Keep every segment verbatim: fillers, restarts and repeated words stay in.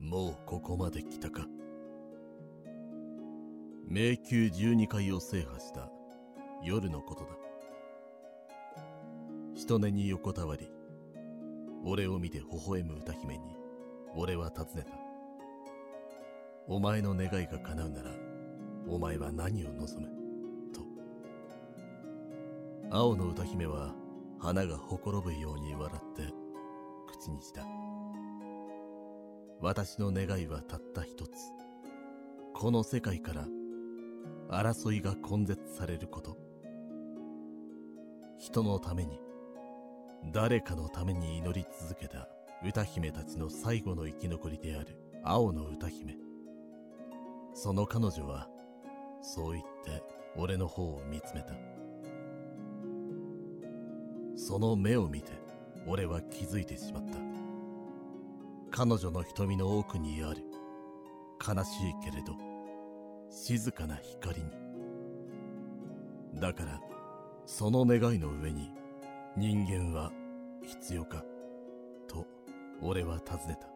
もうここまで来たか。迷宮じゅうにかいを制覇した夜のことだ。人根に横たわり、俺を見て微笑む歌姫に俺は尋ねた。お前の願いが叶うならお前は何を望むと。青の歌姫は花がほころぶように笑って口にした。私の願いはたった一つ。この世界から争いが根絶されること。人のために、誰かのために祈り続けた歌姫たちの最後の生き残りである青の歌姫。その彼女はそう言って俺の方を見つめた。その目を見て俺は気づいてしまった。彼女の瞳の奥にある悲しいけれど静かな光に。だからその願いの上に人間は必要かと俺は尋ねた。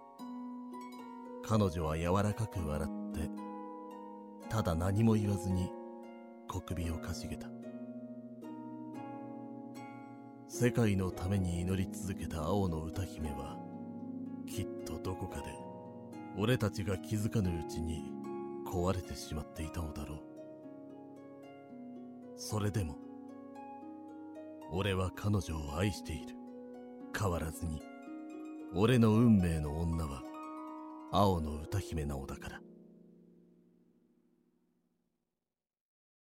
彼女は柔らかく笑ってただ何も言わずに小首をかしげた。世界のために祈り続けた青の歌姫はきっとどこかで俺たちが気づかぬうちに壊れてしまっていたのだろう。それでも俺は彼女を愛している。変わらずに俺の運命の女は青の歌姫なのだから。